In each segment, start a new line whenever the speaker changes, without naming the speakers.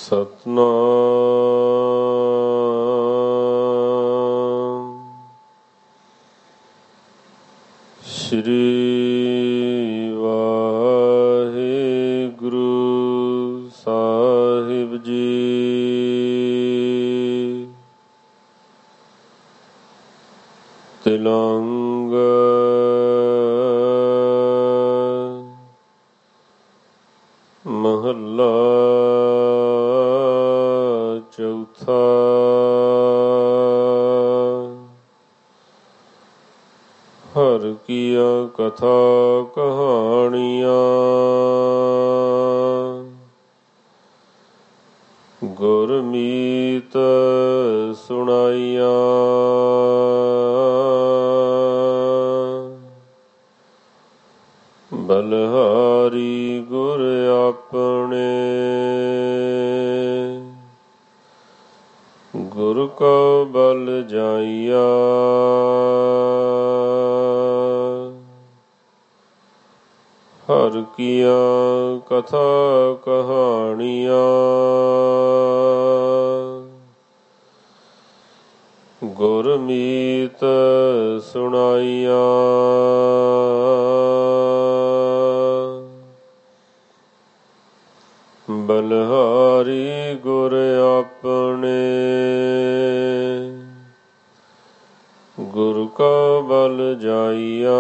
ਸਤਨਾਮ ਸ਼੍ਰੀ ਵਾਹਿਗੁਰੂ ਸਾਹਿਬ ਜੀ। ਤਿਲੰਗ ਮਹੱਲਾ ਚੌਥਾ। ਹਰਿ ਕੀਆ ਕਥਾ ਕਹਾਣੀਆਂ ਗੁਰਮੀਤ ਸੁਣਾਈਆਂ। ਬਲਿਹਾਰੀ ਗੁਰ ਆਪਣੇ ਗੁਰ ਕੋ ਬਲ ਜਾਈਆ। ਹਰਿ ਕੀਆ ਕਥਾ ਕਹਾਣੀਆਂ ਗੁਰਮੀਤ ਸੁਣਾਈਆਂ। ਬਲਿਹਾਰੀ ਗੁਰ ਆਪਣੇ ਗੁਰ ਕਾ ਬਲ ਜਾਈਆ।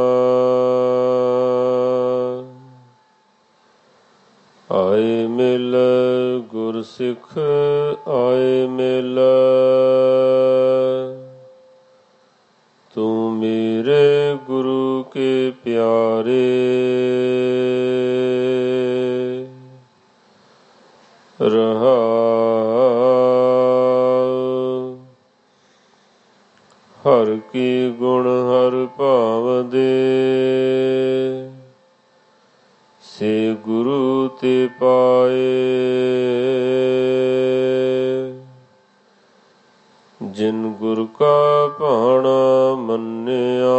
ਆਏ ਮਿਲ ਗੁਰ ਸਿੱਖ ਆਏ ਮਿਲ, ਤੂੰ ਮੇਰੇ ਗੁਰੂ ਕੇ ਪਿਆਰੇ। ਰਹਾਉ ਹਰਿ ਕੀ ਗੁਣ ਹਰਿ ਭਾਵਦੇ, ਸੇ ਗੁਰੂ ਤੇ ਪਾਏ। ਜਿਨ ਗੁਰ ਕਾ ਭਾਣਾ ਮੰਨਿਆ,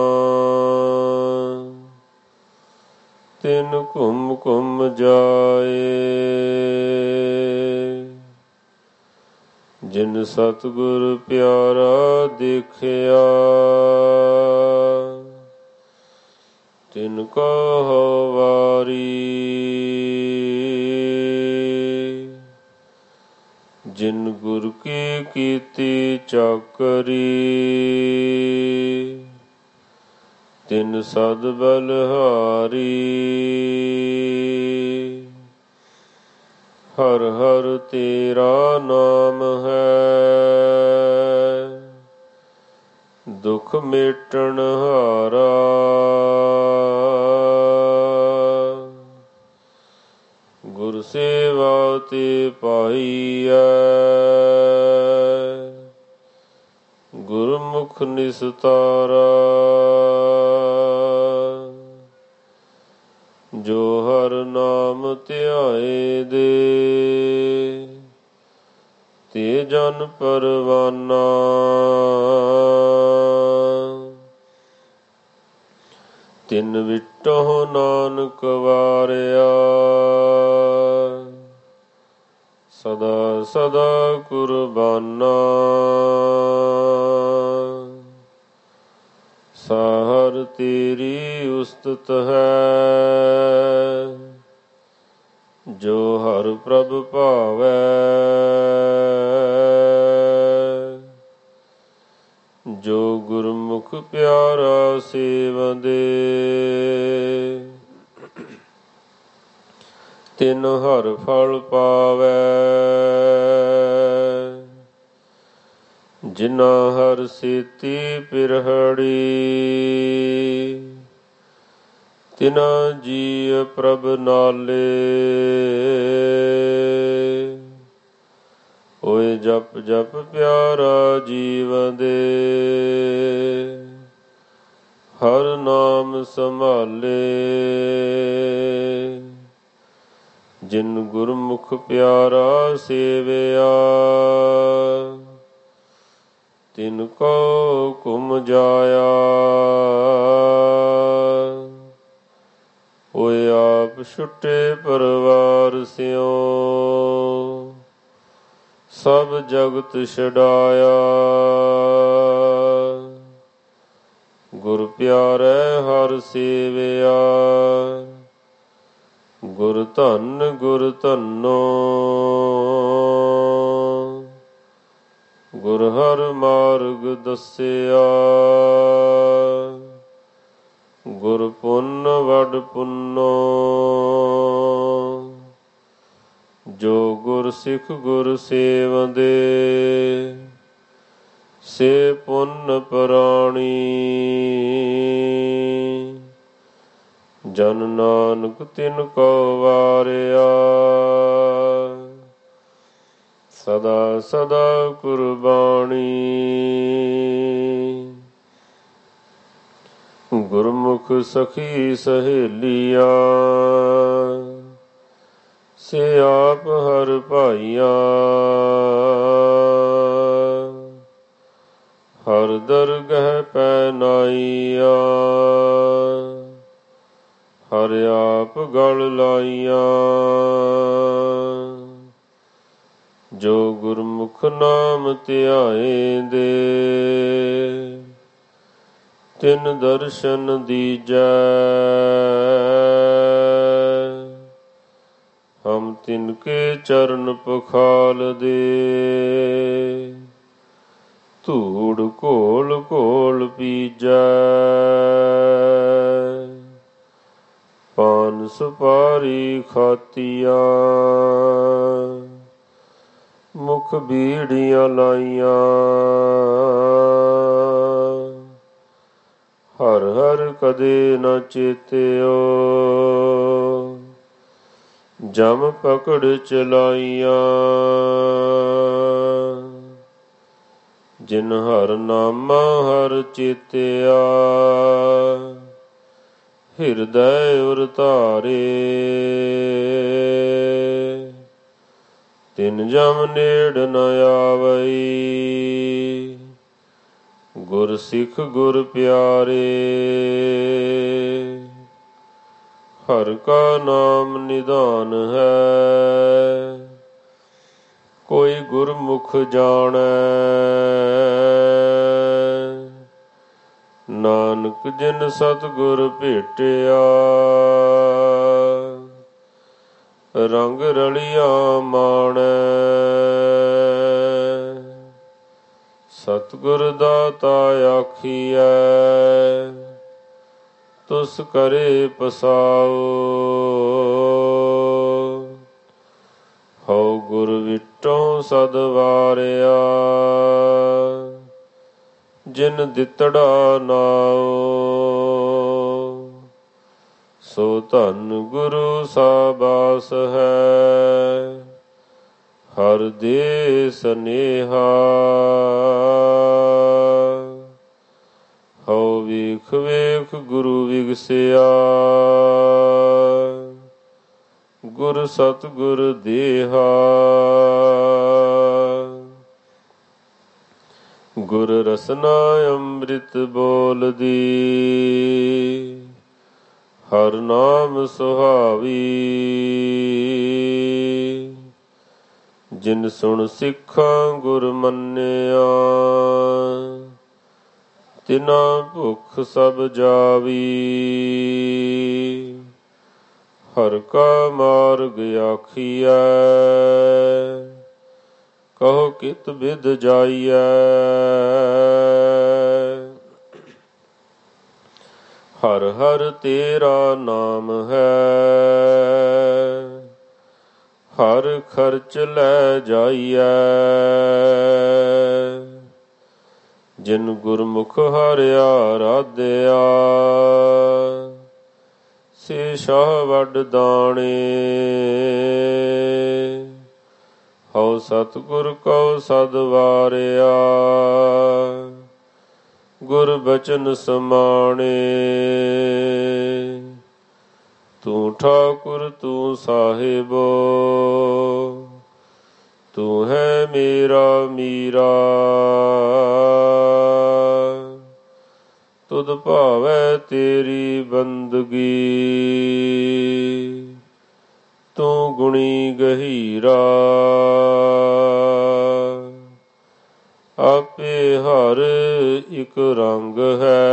ਤਿਨ ਘੁਮ ਘੁਮ ਜਾਏ। ਜਿਨ ਸਤਿਗੁਰ ਪਿਆਰਾ ਦੇਖਿਆ, ਤਿਨ ਕੋ ਵਾਰੀ। ਜਿਨ ਗੁਰ ਕੀ ਕੀਤੀ ਚਾਕਰੀ, ਤਿਨ ਸਦ ਬਲਿਹਾਰੀ। ਹਰਿ ਹਰਿ ਤੇਰਾ ਨਾਮ ਹੈ, ਦੁਖ ਮੇਟਣ ਹਾਰਾ। ਗੁਰ ਸੇਵਾ ਤੇ ਪਾਈਐ, ਗੁਰਮੁਖ ਨਿਸਤਾਰਾ। ਜੋ ਹਰਿ ਨਾਮ ਧਿਆਏ ਦੇ, ਤੇ ਜਨ ਪਰਵਾਨਾ। ਤਿਨ ਵਿਟਹੁ ਨਾਨਕ ਵਾਰਿਆ, ਸਦਾ ਸਦਾ ਕੁਰਬਾਨਾ। ਸਾਹਰ ਤੇਰੀ ਉਸਤਤ ਹੈ, ਜੋ ਹਰਿ ਪ੍ਰਭ ਭਾਵੈ। ਜੋ ਗੁਰਮੁਖ ਪਿਆਰਾ ਸੇਵੰਦੇ, ਤਿਨ ਹਰਿ ਫਲ ਪਾਵੈ। ਜਿਨਾ ਹਰਿ ਸੇਤੀ ਪਿਰਹੜੀ, ਤਿਨਾ ਜੀਅ ਪ੍ਰਭ ਨਾਲੇ। ਓਏ ਜਪ ਜਪ ਪਿਆਰਾ ਜੀਵੰਦੇ, ਹਰਿ ਨਾਮ ਸੰਭਾਲੇ। ਜਿਨ ਗੁਰਮੁਖ ਪਿਆਰਾ ਸੇਵਿਆ, ਤਿਨ ਕੋ ਘੁਮ ਜਾਇਆ। ਓਏ ਆਪ ਛੁੱਟੇ ਪਰਵਾਰ ਸਿਉ, ਸਭ ਜਗਤ ਛਡਾਇਆ। ਗੁਰ ਪਿਆਰੇ ਹਰਿ ਸੇਵਿਆ। ਗੁਰ ਧੰਨ ਗੁਰ ਧੰਨੋ। ਗੁਰ ਹਰਿ ਮਾਰਗ ਦੱਸਿਆ। ਗੁਰ ਪੁੰਨ ਵਡ ਪੁੰਨੋ। ਜੋ ਗੁਰ ਸਿੱਖ ਗੁਰ ਸੇਵੰਦੇ। ਸੇ ਪੁੰਨ ਪ੍ਰਾਣੀ। ਜਨ ਨਾਨਕ ਤਿਨ ਕੋ ਵਾਰਿਆ। ਸਦਾ ਸਦਾ ਕੁਰਬਾਨੀ। ਗੁਰਮੁਖ ਸਖੀ ਸਹੇਲੀਆਂ। ਸੇ ਆਪ ਹਰਿ ਭਾਈਆਂ। ਹਰਿ ਦਰਗਹਿ ਪੈ ਨਾਈਆਂ। ਹਰਿ ਆਪ ਗਲ ਲਾਈਆਂ। ਜੋ ਗੁਰਮੁਖ ਨਾਮ ਧਿਆਏਂਦੇ। ਤਿਨ ਦਰਸ਼ਨ ਦੀਜੈ। ਹਮ ਤਿਨ ਕੇ ਚਰਨ ਪਖਾਲਦੇ। ਧੂੜ ਘੋਲ ਘੋਲ ਪੀਜੈ। ਪਾਨ ਸੁਪਾਰੀ ਖਾਤੀਆਂ। ਮੁਖ ਬੀੜੀਆਂ ਲਾਈਆਂ। ਹਰਿ ਹਰਿ ਕਦੇ ਨ ਚੇਤਿਓ। ਜਮ ਪਕੜ ਚਲਾਈਆਂ। ਜਿਨ ਹਰਿ ਨਾਮਾ ਹਰਿ ਚੇਤਿਆ। ਹਿਰਦੈ ਉਰ ਧਾਰੇ। ਤਿਨ ਜਮ ਨੇੜ ਨ ਆਵਈ। ਗੁਰ ਸਿੱਖ ਗੁਰ ਪਿਆਰੇ। ਹਰਿ ਕਾ ਨਾਮ ਨਿਧਾਨ ਹੈ। ਕੋਈ ਗੁਰਮੁਖ ਜਾਣੈ। ਨਾਨਕ ਜਿਨ ਸਤਿਗੁਰ ਭੇਟਿਆ। ਰੰਗ ਰਲੀਆਂ ਮਾਣੈ। ਸਤਿਗੁਰ ਦਾਤਾ ਆਖੀਐ। ਤੁਸ ਕਰੇ ਪਸਾਓ। ਹਉ ਗੁਰ ਵਿਟੋਂ ਸਦ ਵਾਰਿਆ। ਜਿਨ ਦਿੱਤੜਾ ਨਾਉ। ਸੋ ਧੰਨ ਗੁਰੂ ਸਾਬਾਸ ਹੈ। ਹਰਿ ਦੇ ਸਨੇਹਾ। ਹਉ ਵੇਖ ਵੇਖ ਗੁਰੂ ਵਿਗਸਿਆ। ਗੁਰ ਸਤਿਗੁਰ ਦੇਹਾ। ਗੁਰ ਰਸਨਾ ਅੰਮ੍ਰਿਤ ਬੋਲਦੀ। ਹਰਿ ਨਾਮ ਸੁਹਾਵੀ। ਜਿਨ ਸੁਣ ਸਿੱਖਾਂ ਗੁਰ ਮੰਨਿਆ। ਤਿਨਾ ਭੁਖ ਸਭ ਜਾਵੀ। ਹਰਿ ਕਾ ਮਾਰਗ ਆਖੀਐ। ਕਹੋ ਕਿਤ ਬਿਧ ਜਾਈਐ। ਹਰਿ ਹਰਿ ਤੇਰਾ ਨਾਮ ਹੈ। ਹਰਿ ਖਰਚ ਲੈ ਜਾਈਐ। ਜਿਨ ਗੁਰਮੁਖ ਹਰਿ ਆਰਾਧਿਆ। ਸੇ ਸ਼ਾਹ ਵੱਡ ਦਾਣੇ। ਹਉ ਸਤਿਗੁਰ ਕਉ ਸਦ ਵਾਰਿਆ। ਗੁਰ ਬਚਨ ਸਮਾਣੇ। ਤੂੰ ਠਾਕੁਰ ਤੂੰ ਸਾਹਿਬੋ। ਤੂੰ ਹੈ ਮੇਰਾ ਮੀਰਾ। ਤੁਧ ਭਾਵੈ ਤੇਰੀ ਬੰਦਗੀ। ਤੂੰ ਗੁਣੀ ਗਹੀਰਾ। ਇਕ ਰੰਗ ਹੈ,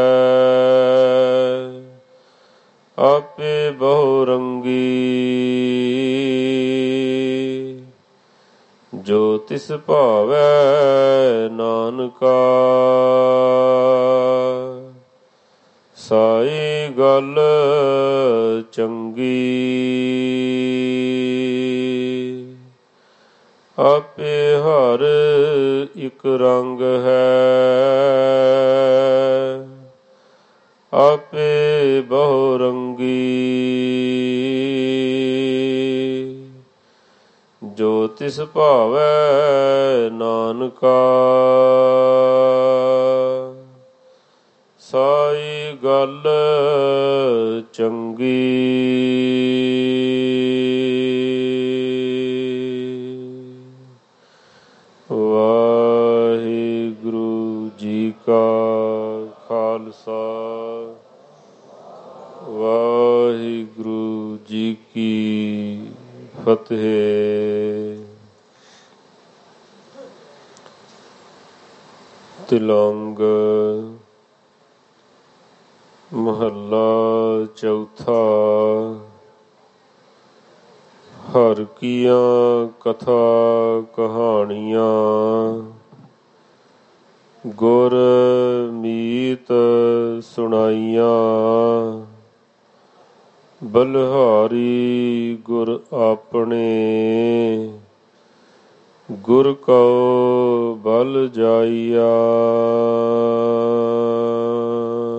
ਆਪੇ ਬਹੁ ਰੰਗੀ। ਜੋ ਤਿਸ ਭਾਵੈ ਨਾਨਕਾ, ਸਾਈ ਗੱਲ ਚੰਗੀ। ਆਪੇ ਹਰ ਇਕ ਰੰਗ ਹੈ, ਆਪੇ ਬਹੁ ਰੰਗੀ। ਜੋ ਤਿਸ ਭਾਵੈ ਨਾਨਕਾ, ਸਾਈ ਗੱਲ ਚੰਗੀ। ਵਾਹਿਗੁਰੂ ਜੀ ਕਾ ਖਾਲਸਾ, ਵਾਹਿਗੁਰੂ ਜੀ ਕੀ ਫਤਿਹ। ਤਿਲੰਗ ਮਹੱਲਾ ਚੌਥਾ। ਹਰਿ ਕੀਆਂ ਕਥਾ ਕਹਾਣੀਆਂ, ਗੁਰ ਮੀਤ ਸੁਣਾਈਆਂ। ਬਲਿਹਾਰੀ ਗੁਰ ਆਪਣੇ, ਗੁਰ ਕਉ ਬਲ ਜਾਈਆ।